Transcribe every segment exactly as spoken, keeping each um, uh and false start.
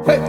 Hey.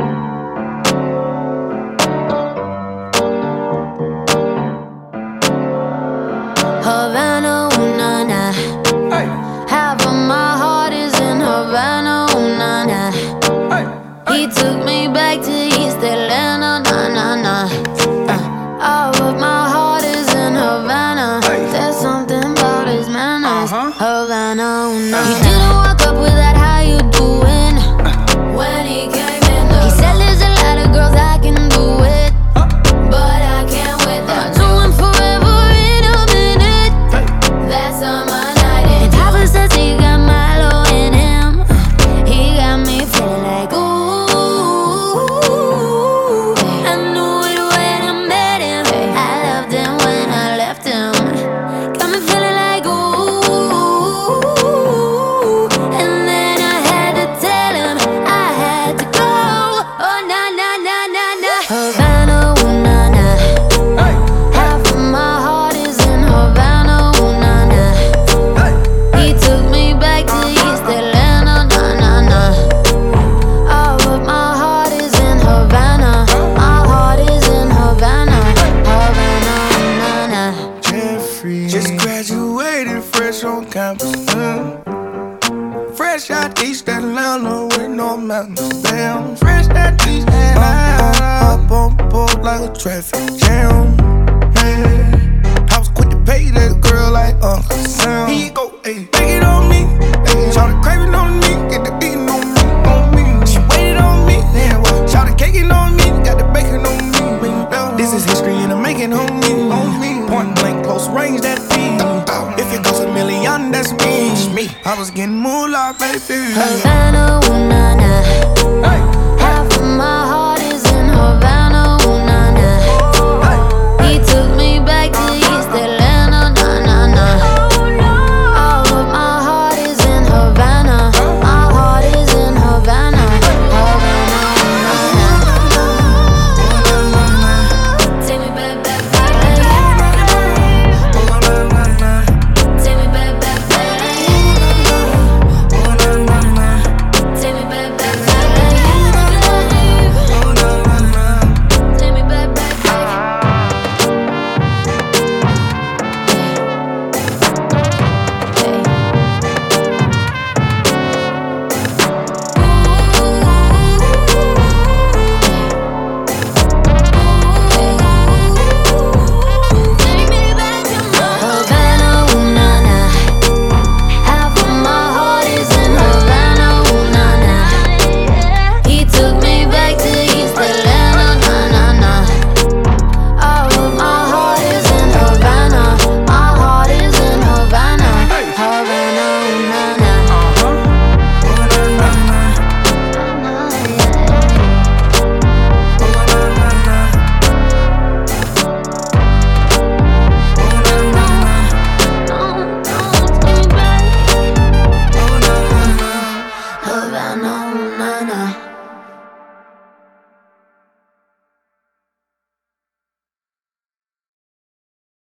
Havana, ooh, nah, nah. Hey. Half of my heart is in Havana, ooh, nah, nah. Hey. He took me back to East Atlanta, nah, nah, nah. Uh, all of my heart is in Havana. Hey. There's something about his manners. Uh-huh. Havana, ooh, nah, Uh-huh. He didn't walk up with that, how you doing? Uh. When he came in the He said there's a lot of girls I can do it, Huh? but I can't with that. Do him forever in a minute. Hey. That's on my night. And Papa says he got Milo in him. He got me feeling like ooh. I knew it when I met him. I loved him when I left him. Got me feeling like ooh. And then I had to tell him I had to go. Oh na na na na na. Havana, ooh na na. Hey. Half of my heart is in Havana, ooh na na. Hey. He took me back to East Atlanta, nah, nah, nah. All of my heart is in Havana. My heart is in Havana. Havana, nah, nah. Jeffrey just graduated fresh on campus. Mm. Fresh out East Atlanta with no mountains. Damn, fresh out East Atlanta. Up on board like a traffic jam. Man, I was quick to pay that girl like Uncle Sam. Here you go, ayy, take it on me. Ayy, shout the craving on me, get the beating on me, on me. She waited on me, yeah, well, shout the caking on me, got the bacon on me. This is history and I'm making on me, on me. Point blank, close range, that feed. If it goes a million, that's me. I was getting moolah, baby.